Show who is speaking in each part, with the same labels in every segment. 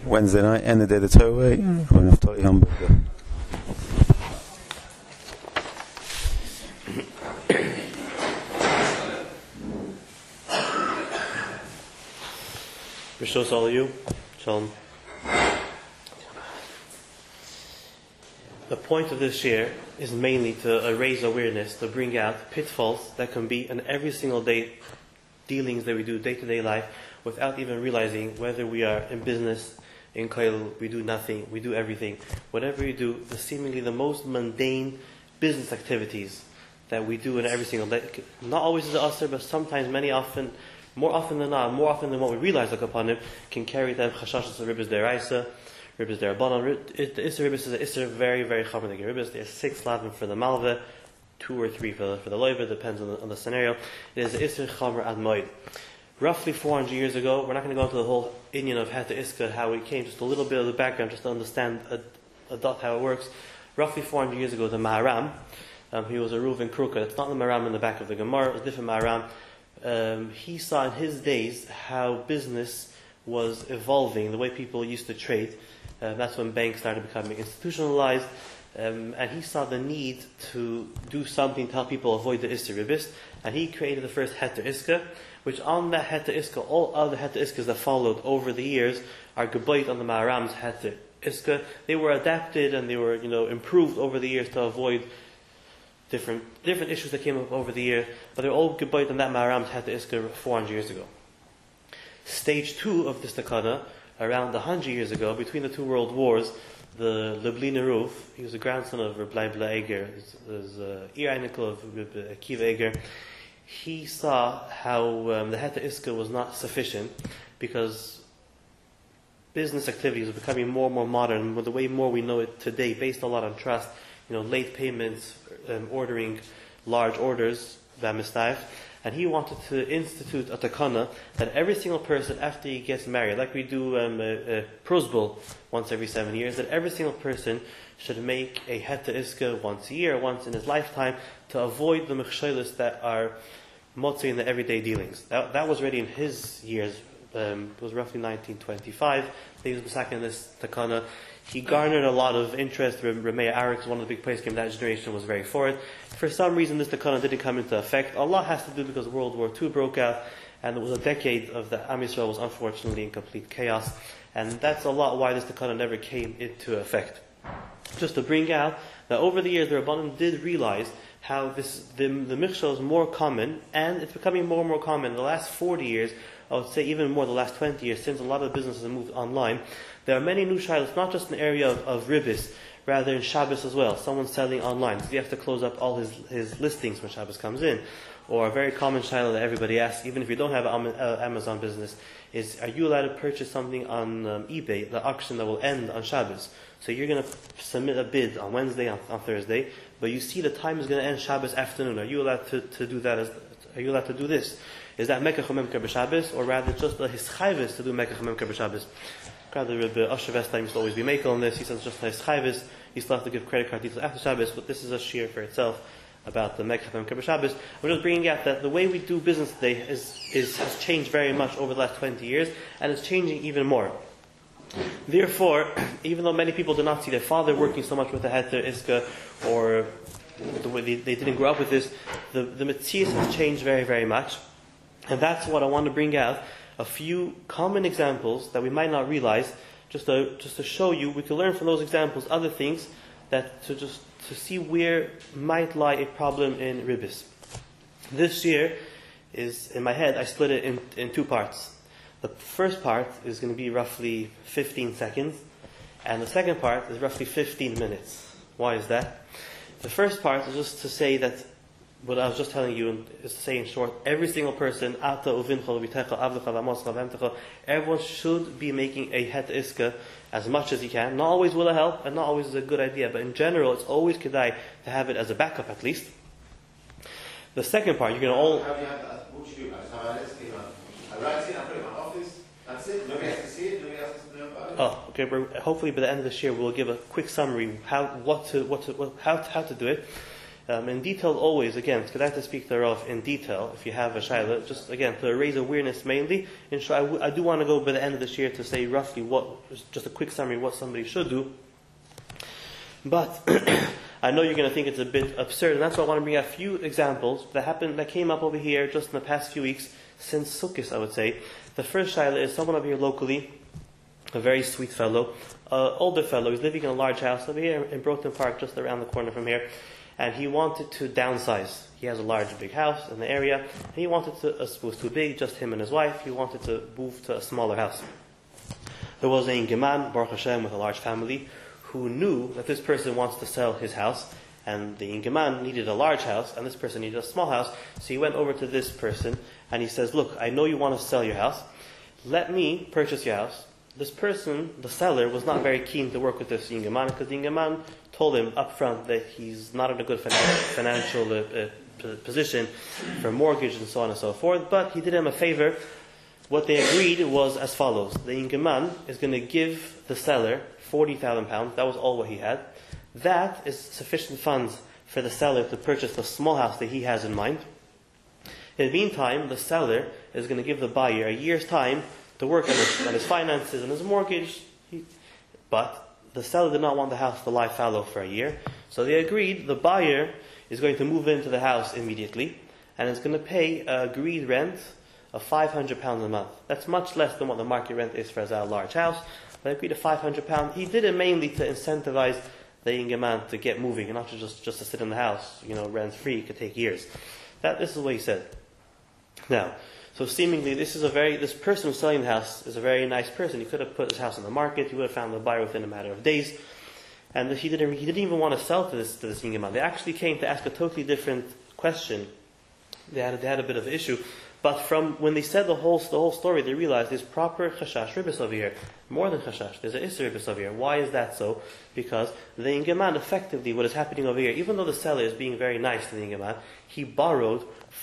Speaker 1: Wednesday night, end of the day the Torah, I'm going to have to hamburger.
Speaker 2: Rishos all of you. Shalom. The point of this year is mainly to raise awareness, to bring out pitfalls that can be in every single day dealings that we do day-to-day life without even realizing whether we are in business, in koil, we do nothing, we do everything. Whatever we do, seemingly the most mundane business activities that we do in every single day, not always is it usher, but sometimes, more often than not, more often than what we realize look upon it, can carry them chashashas of ribbis deraisa, ribbis derabanan. The isser ribbis is an isser very, very chamer ribbis. There's 6 lavim for the malva, 2 or 3 for the loiva, depends on the scenario. It is isser chamer ad moed. Roughly 400 years ago, we're not going to go into the whole inyan of Heta Iska, how it came, just a little bit of the background, just to understand a dot how it works. Roughly 400 years ago, the Maharam, he was a Reuven Kruka. It's not the Maharam in the back of the Gemara, it's a different Maharam. He saw in his days how business was evolving, the way people used to trade. That's when banks started becoming institutionalized. And he saw the need to do something to help people avoid the Isser Ribis. And he created the first Heta Iska, which on that Heta Iska, all other Heta Iskas that followed over the years are gebayt on the Maharam's Heta Iska. They were adapted and they were, improved over the years to avoid different issues that came up over the year, but they're all gebayt on that Maharam's Heta Iska 400 years ago. Stage 2 of this takana, around 100 years ago, between the 2 world wars, the Lubliner Ruf, he was a grandson of Reb Leibla Eger, his Einikel of Reb Akiva Eger. He saw how the Heta Iska was not sufficient because business activities were becoming more and more modern, with the way more we know it today, based a lot on trust, late payments, ordering large orders, and he wanted to institute a takana that every single person after he gets married, like we do a prosbul once every 7 years, that every single person should make a Heta Iska once a year, once in his lifetime, to avoid the mechshelis that are motzi in the everyday dealings. That was already in his years. It was roughly 1925. He was in this takana. He garnered a lot of interest. Rameya Arik, one of the big poskim in that generation, was very for it. For some reason, this takana didn't come into effect. A lot has to do because World War II broke out, and it was a decade of the Am Yisrael was unfortunately in complete chaos. And that's a lot why this takana never came into effect. Just to bring out that over the years, the Rabbanim did realize how the michshel is more common, and it's becoming more and more common. In the last 40 years, I would say even more the last 20 years, since a lot of businesses have moved online, there are many new shilas, not just in the area of ribis, rather in Shabbos as well. Someone's selling online, so you have to close up all his listings when Shabbos comes in. Or a very common shilah that everybody asks, even if you don't have an Amazon business, is are you allowed to purchase something on eBay, the auction that will end on Shabbos? So you're going to submit a bid on Wednesday, on Thursday, but you see the time is going to end Shabbos afternoon. Are you allowed to do that? Are you allowed to do this? Is that Mekach HaMemker B'Shabbos, or rather just a hischayvis to do Mekach HaMemker B'Shabbos? Rather, Rebbe Asher Vestine used to always be makel on this. He says just a hischayvis. You still have to give credit card details after Shabbos, but this is a shir for itself about the Mekach HaMemker B'Shabbos. We're just bringing out that the way we do business today has changed very much over the last 20 years, and it's changing even more. Therefore, even though many people do not see their father working so much with the Heta Iska, or the way they didn't grow up with this, the Metzias has changed very, very much. And that's what I want to bring out, a few common examples that we might not realize, just to show you, we can learn from those examples other things, that to see where might lie a problem in ribis. This year is, in my head, I split it in 2 parts. The first part is going to be roughly 15 seconds, and the second part is roughly 15 minutes. Why is that? The first part is just to say that what I was just telling you is to say in short, every single person, everyone should be making a Het Iska as much as he can. Not always will it help, and not always is a good idea, but in general, it's always kedai to have it as a backup at least. The second part, you're going to all...
Speaker 3: How do you have that? What do you do? I write it, I put it in my office, that's it. Nobody has to see it, nobody else has to know about it.
Speaker 2: Oh, okay. Hopefully by the end of this year, we'll give a quick summary how to do it. In detail always, again, it's good to speak thereof in detail if you have a shayla, just again to raise awareness mainly. And I do want to go by the end of this year to say roughly just a quick summary of what somebody should do. But I know you're going to think it's a bit absurd, and that's why I want to bring out a few examples that came up over here just in the past few weeks since Sukkot, I would say. The first shayla is someone over here locally, a very sweet fellow, older fellow. He's living in a large house over here in Broughton Park, just around the corner from here. And he wanted to downsize. He has a large, big house in the area. And he wanted to, it was too big, just him and his wife. He wanted to move to a smaller house. There was a Geman, Baruch Hashem, with a large family, who knew that this person wants to sell his house. And the Geman needed a large house, and this person needed a small house. So he went over to this person, and he says, look, I know you want to sell your house. Let me purchase your house. This person, the seller, was not very keen to work with this Ingeman, because the Ingeman told him up front that he's not in a good financial position for mortgage and so on and so forth. But he did him a favor. What they agreed was as follows. The Ingeman is going to give the seller £40,000. That was all what he had. That is sufficient funds for the seller to purchase the small house that he has in mind. In the meantime, the seller is going to give the buyer a year's time to work on his finances and his mortgage. But the seller did not want the house to lie fallow for a year. So they agreed the buyer is going to move into the house immediately and is going to pay a agreed rent of £500 a month. That's much less than what the market rent is for a large house. They agreed to £500. He did it mainly to incentivize the Ingeman to get moving and not just to sit in the house, rent free. It could take years. This is what he said. Now, so seemingly this person who's selling the house is a very nice person. He could have put his house on the market. He would have found the buyer within a matter of days. And he didn't even want to sell to this Ingeman. They actually came to ask a totally different question. They had a bit of an issue. But from when they said the whole story, they realized there's proper chashash ribis over here. More than chashash, there's an isser ribis over here. Why is that so? Because the Ingeman, effectively, what is happening over here, even though the seller is being very nice to the Ingeman, he borrowed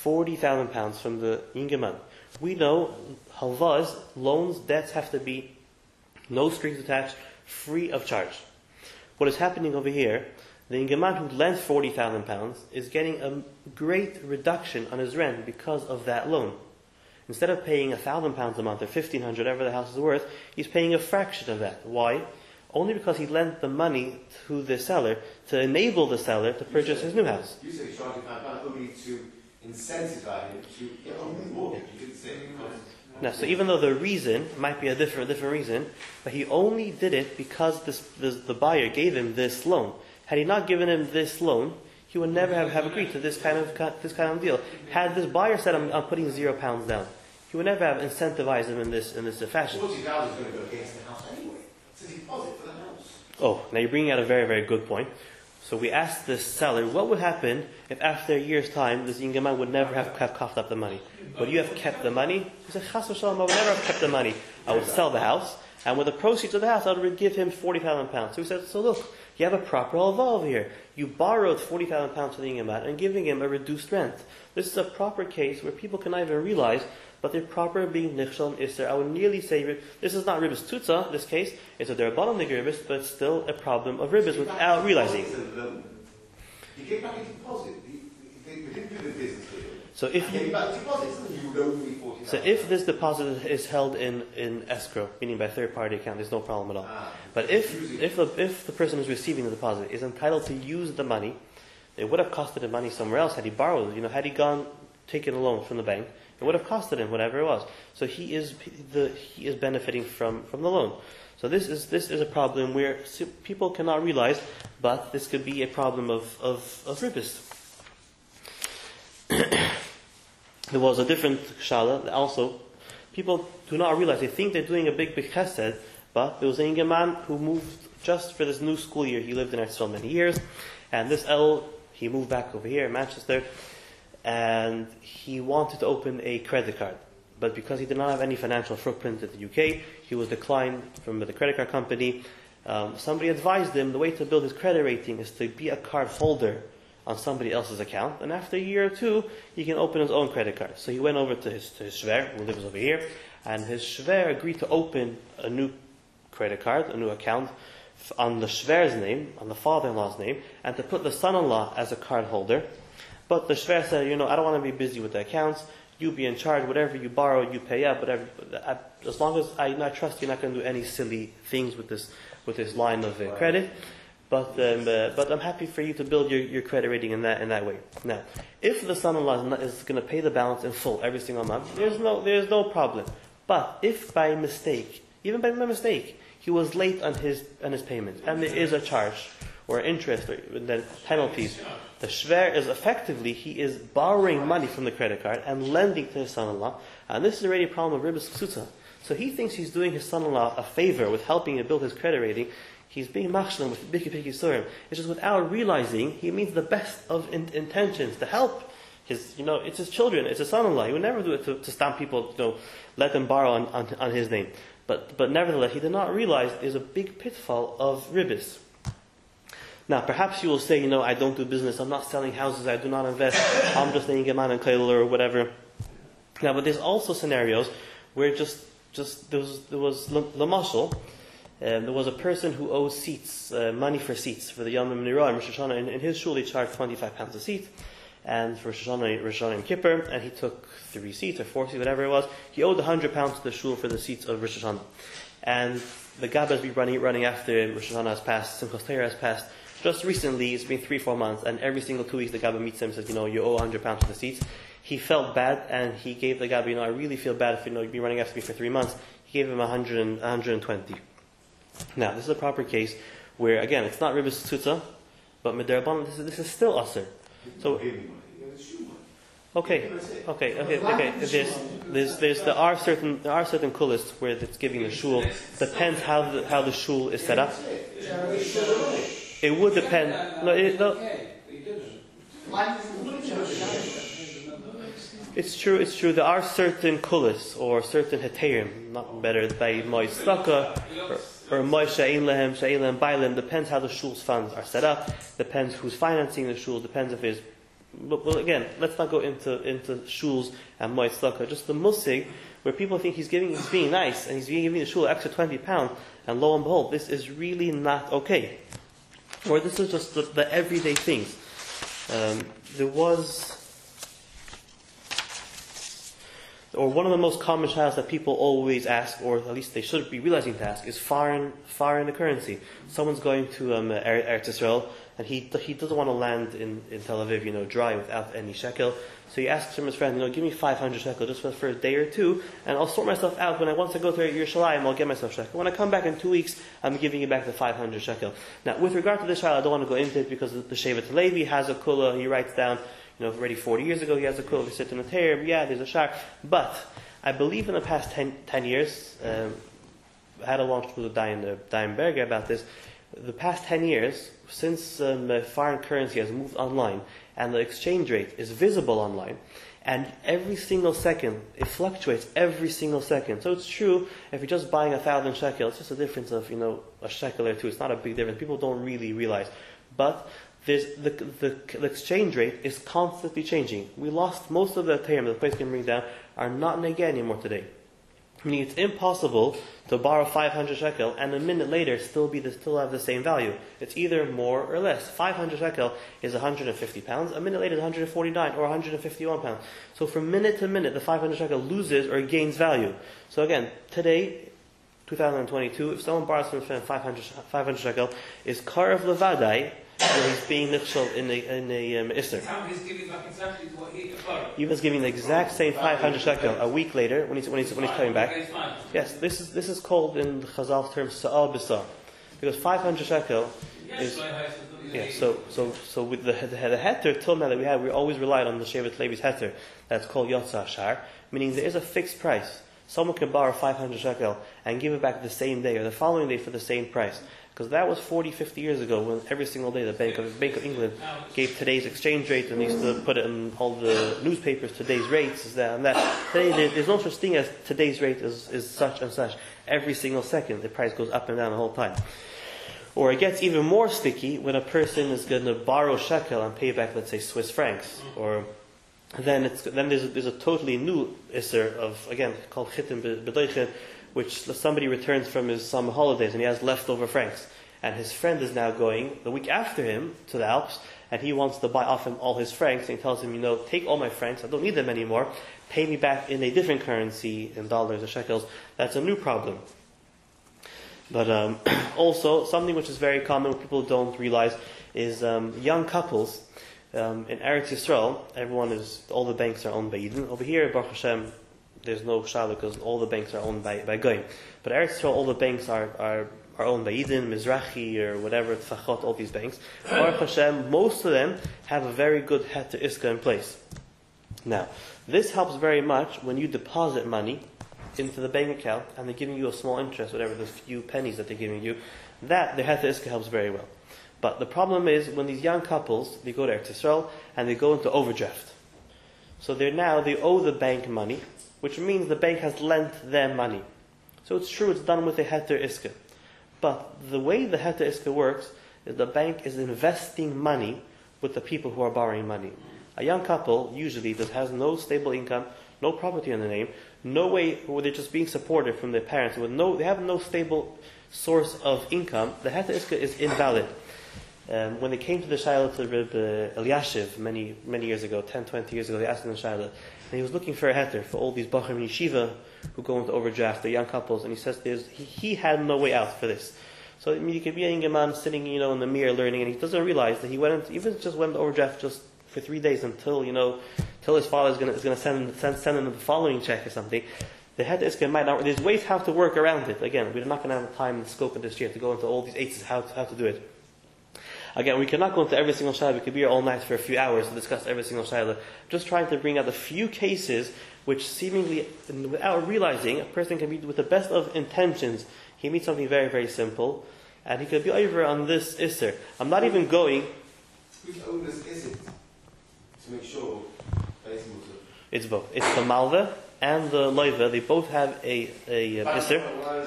Speaker 2: £40,000 from the Ingeman. We know halvas, loans, debts have to be no strings attached, free of charge. What is happening over here, the Ingeman who lent £40,000 is getting a great reduction on his rent because of that loan. Instead of paying £1,000 a month or $1,500, whatever the house is worth, he's paying a fraction of that. Why? Only because he lent the money to the seller to enable the seller to purchase his new house.
Speaker 3: You said he's charging £5 only to incentivize him to get on with the mortgage. You didn't say because.
Speaker 2: Now, so even though the reason might be a different reason, but he only did it because the buyer gave him this loan. Had he not given him this loan, he would never have agreed to this kind of deal. Had this buyer said, "I'm putting £0 down," he would never have incentivized him in this fashion.
Speaker 3: £40,000 is going to go against the house anyway. It's a deposit for the house.
Speaker 2: Oh, now you're bringing out a very, very good point. So we asked this seller, what would happen if after a year's time, this Ingeman would never have coughed up the money? Would you have kept the money? He said, Chas v'shalom, I would never have kept the money. I would sell the house, and with the proceeds of the house, I would give him £40,000. So he said, so look, you have a proper halva over here. You borrowed £40,000 from the Ingeman and giving him a reduced rent. This is a proper case where people cannot even realize, but they're proper being nichshal and isser. I would nearly say this is not ribis tutza, this case. It's a derabbanan nigger ribis, but it's still a problem of ribis without realizing.
Speaker 3: He gave back a deposit. They didn't do the business with him.
Speaker 2: So if this deposit is held in escrow, meaning by third party account, there's no problem at all. But if the person who's receiving the deposit is entitled to use the money, it would have costed him money somewhere else had he borrowed it. Had he taken a loan from the bank, it would have costed him whatever it was. So he is benefiting from the loan. So this is a problem where people cannot realize, but this could be a problem of ribis. There was a different shala also. People do not realize, they think they're doing a big chesed, but there was a Ingeman who moved just for this new school year. He lived in Eretz Yisrael many years, and this he moved back over here in Manchester, and he wanted to open a credit card. But because he did not have any financial footprint in the UK, he was declined from the credit card company. Somebody advised him the way to build his credit rating is to be a card holder on somebody else's account, and after a year or two, he can open his own credit card. So he went over to his shver, who lives over here, and his shver agreed to open a new credit card, a new account, on the shver's name, on the father-in-law's name, and to put the son-in-law as a card holder. But the shver said, I don't want to be busy with the accounts. You be in charge. Whatever you borrow, you pay up. Whatever, as long as I trust you're not going to do any silly things with this line of credit. But I'm happy for you to build your credit rating in that way. Now, if the son-in-law is going to pay the balance in full every single month, there's no problem. But if by mistake, even by mistake, he was late on his payment, and there is a charge or interest or then penalties, the shver is effectively, he is borrowing money from the credit card and lending to his son-in-law, and this is already a problem of ribas ksutza. So he thinks he's doing his son-in-law a favor with helping him build his credit rating. He's being machshlim with biki surim. It's just without realizing, he means the best of intentions to help his, it's his children, it's his son-in-law. He would never do it to stamp people, let them borrow on his name. But nevertheless, he did not realize there's a big pitfall of ribis. Now, perhaps you will say, I don't do business, I'm not selling houses, I do not invest, I'm just laying a man and kail or whatever. Now, but there's also scenarios where there was lamashal. There was a person who owed seats, money for seats for the Yom Nirah and Rosh Hashanah. In his shul, he charged £25 a seat, and for Rosh Hashanah and Kippur, and he took 3 seats or 4 seats, whatever it was. He owed £100 to the shul for the seats of Rosh Hashanah. And the Gabba has been running after Rosh Hashanah has passed, Simchas Torah has passed. Just recently, it's been 3-4 months, and every single 2 weeks the Gabba meets him and says, you owe £100 for the seats. He felt bad, and he gave the Gabba, I really feel bad if you've been running after me for 3 months. He gave him 120. Now, this is a proper case where, again, it's not ribas tzutza, but midarabanan, this is still aser. So, okay. There are certain kulis where it's giving the shul. Depends how the shul is set up. It would depend. It's true. There are certain kulis or certain heterim, not better by moistaka or moisha einlehem she'einlehem bailim. Depends how the shul's funds are set up. Depends who's financing the shul. Depends if it's. Well, again, let's not go into shuls and moistaka. Just the musig where people think he's being nice and he's giving the shul extra £20, and lo and behold, this is really not okay. Or this is just the everyday things. One of the most common shaylas that people always ask, or at least they should be realizing to ask, is foreign currency. Someone's going to Eretz Yisrael, and he doesn't want to land in Tel Aviv, dry without any shekel. So he asks from his friend, give me 500 shekel just for a day or two, and I'll sort myself out. Once I go to Yerushalayim, I'll get myself shekel. When I come back in 2 weeks, I'm giving you back the 500 shekel. Now, with regard to this shayla, I don't want to go into it because the Shevet Levi has a kula. He writes down, already 40 years ago, he has a kula. He sits in a teir. Yeah, there's a shar. But I believe in the past 10 years, I had a long talk with Dayan Berger about this. The past 10 years, since foreign currency has moved online and the exchange rate is visible online, and every single second, it fluctuates every single second. So it's true, if you're just buying 1,000 shekel, it's just a difference of, a shekel or two. It's not a big difference. People don't really realize. But there's the exchange rate is constantly changing. We lost most of the term the place can bring down are not negay anymore today. Meaning it's impossible to borrow 500 shekel and a minute later still have the same value. It's either more or less. 500 shekel is 150 pounds. A minute later is 149 or 151 pounds. So from minute to minute, the 500 shekel loses or gains value. So again, today, 2022, if someone borrows from a friend 500 shekel, is karav levadai, where he's being nichshel in a isser.
Speaker 4: He's giving back exactly what he borrowed.
Speaker 2: He was giving the exact same 500 shekel a week later when he's coming back. Yes, this is called in the Chazal's terms sa'al b'sa, because 500 shekel is So with the heter till now that we always relied on the Shevet Levi's heter that's called Yotza Shar, meaning there is a fixed price. Someone can borrow 500 shekel and give it back the same day or the following day for the same price. Because that was 40, 50 years ago when every single day the Bank of England gave today's exchange rate and used to put it in all the newspapers, today's rates is that and that. Today there's no such thing as today's rate is such and such. Every single second the price goes up and down the whole time. Or it gets even more sticky when a person is going to borrow shekel and pay back, let's say, Swiss francs. Or then there's a totally new isser of, again, called chitim b'doichin, which somebody returns from his summer holidays and he has leftover francs. and his friend is now going the week after him to the Alps, and he wants to buy off him all his francs, and he tells him, take all my francs, I don't need them anymore, pay me back in a different currency, in dollars or shekels. That's a new problem. But also, something which is very common, people don't realize, is young couples. In Eretz Yisrael, all the banks are owned by Eden. Over here, Baruch Hashem, there's no Shala because all the banks are owned by Goyim. But Eretz Yisrael, all the banks are owned by Eden, Mizrahi, or whatever, Tfachot, all these banks. Baruch Hashem, most of them have a very good Heter Iska in place. Now, this helps very much when you deposit money into the bank account and they're giving you a small interest, whatever, the few pennies that they're giving you. That, the Heter Iska helps very well. But the problem is when these young couples, they go to Eretz Yisrael and they go into overdraft. So they owe the bank money, which means the bank has lent them money. So it's true, it's done with a Heter Iska. But the way the Heter Iska works is the bank is investing money with the people who are borrowing money. A young couple usually has no stable income, no property in the name, no way where they're just being supported from their parents. They have no stable source of income. The Heter Iska is invalid. When they came to the Shaila to Reb Eliashiv many years ago, 10, 20 years ago, they asked him the Shaila, and he was looking for a heter for all these Bachrim in Yeshiva who go into overdraft, the young couples, and he says he had no way out for this. So you could be a young man sitting, in the mirror learning, and he doesn't realize that he went into overdraft just for 3 days until his father is going to send him the following check or something. The Heter Iska might not. There's ways how to work around it. Again, we're not going to have time and scope in this year to go into all these eights how to do it. Again, we cannot go into every single shayla. We could be here all night for a few hours to discuss every single shayla. Just trying to bring out a few cases which seemingly, without realizing, a person can be with the best of intentions. He meets something very, very simple, and he could be over on this isser. I'm not even going.
Speaker 3: Which onus is it to make sure
Speaker 2: It's both. It's the malva and the loiva. They both have a isser.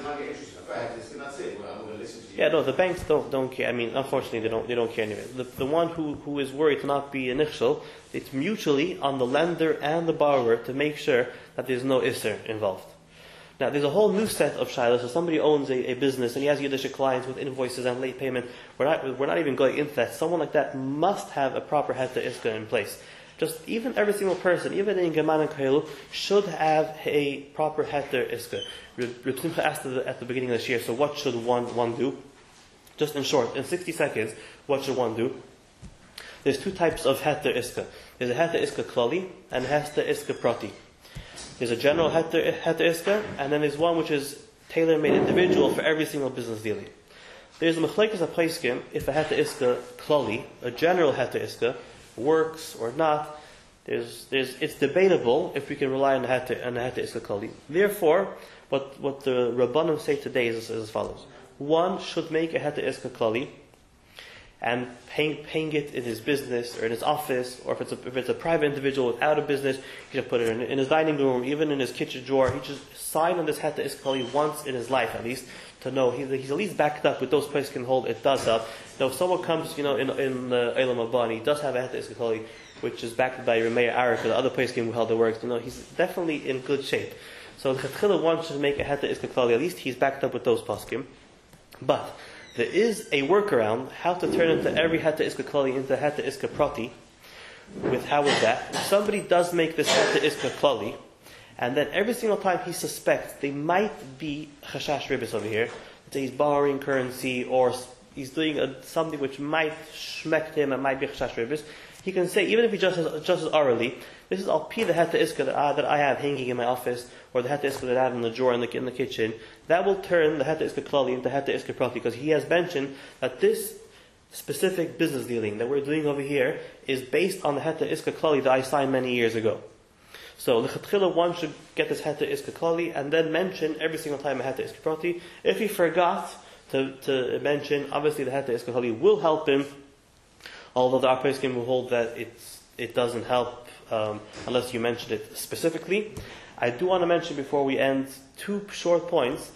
Speaker 2: Yeah, no, the banks don't care. I mean, unfortunately, they don't care anyway. The one who is worried to not be an ichshel, it's mutually on the lender and the borrower to make sure that there's no isser involved. Now, there's a whole new set of shilas. So somebody owns a business and he has Yiddish clients with invoices and late payment. We're not even going into that. Someone like that must have a proper Heter Iska in place. Just even every single person, even in Geman and Kahelu, should have a proper Heter Iska. Reb Simcha asked at the beginning of this year, so what should one do? Just in short, in 60 seconds, what should one do? There's two types of Heter Iska. There's a Heter Iska Klali and a Heter Iska Prati. There's a general Heter Iska, and then there's one which is tailor-made individual for every single business dealing. There's a Mechlekes HaPoskim, if a Heter Iska Klali, a general Heter Iska, works or not. It's debatable if we can rely on the Heter Iska Klali. Therefore, what the Rabbanim say today is as follows. One should make a Heter Iska Klali and paying it in his business or in his office, or if it's a private individual without a business, he should put it in his dining room, even in his kitchen drawer. He should sign on this Heter Iska Klali once in his life at least, to know he's at least backed up with those places can hold it does up. Now if someone comes in the Eilam Haba and he does have a Heter Iska Klali which is backed by Rameir Arik or the other place who held the works, he's definitely in good shape. So the Chetchila one should make a Heter Iska Klali, at least he's backed up with those poskim. But there is a workaround how to turn into every Heter Iska Klali into Heter Iska Prati. How is that? If somebody does make this Heter Iska Klali, and then every single time he suspects they might be chashash ribis over here, let's say he's borrowing currency or he's doing something which might shmect him and might be chashash ribis, he can say, even if he just as orally, this is al pi the Heter Iska that I have hanging in my office, or the Heter Iska that I have in the drawer in the kitchen, that will turn the Heter Iska Klali into Heter Iska Prati, because he has mentioned that this specific business dealing that we're doing over here is based on the Heter Iska Klali that I signed many years ago. So the Chetchila one should get this Heter Iska Klali and then mention every single time a Heter Iska Prati. If he forgot to mention, obviously the Heter Iska Klali will help him, although the Arpeiskim will hold that it doesn't help unless you mention it specifically. I do want to mention before we end two short points.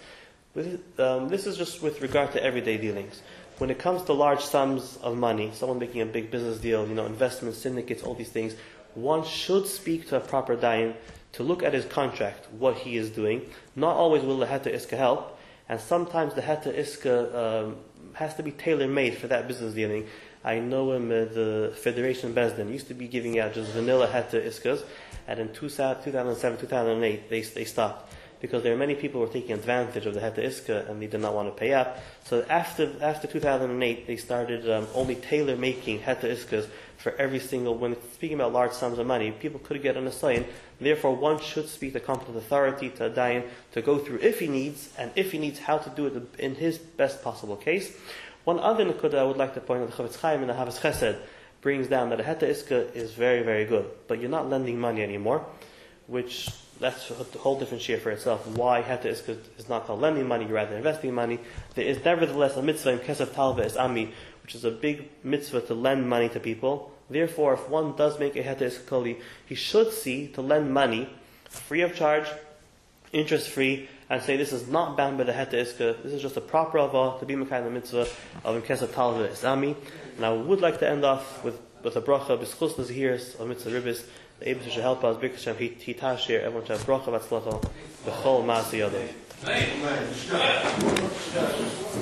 Speaker 2: This is just with regard to everyday dealings. When it comes to large sums of money, someone making a big business deal, investments, syndicates, all these things, one should speak to a proper dayan to look at his contract, what he is doing. Not always will the Heter Iska help, and sometimes the Heter Iska has to be tailor-made for that business dealing. I know the Federation Bezdin used to be giving out just vanilla heta iskas, and in 2007, 2008, they stopped. Because there are many people who were taking advantage of the heta iska and they did not want to pay up. So after 2008, they started only tailor-making heta iskas for every single, when speaking about large sums of money, people could get an assignment. Therefore, one should speak to competent authority, to a dayan, to go through if he needs, and if he needs, how to do it in his best possible case. One other nekuda I would like to point out, the Chavetz Chaim in the Havas Chesed brings down that a heta iska is very, very good, but you're not lending money anymore, which that's a whole different share for itself. Why heta iska is not called lending money, you're rather investing money. There is nevertheless a mitzvah in Kesef Talva is Ami, which is a big mitzvah to lend money to people. Therefore, if one does make a heta iska koli, he should see to lend money free of charge, interest free, and say this is not bound by the heta iska. This is just a proper avah to be mekayim the mitzvah of Kesef Talva is Ami. And I would like to end off with a bracha b'schus l'zihirs of mitzvah ribis. The Eibus should help us. Because Hashem, He tashir. Everyone should have bracha v'atzlacha b'chol ma'aseh yadav.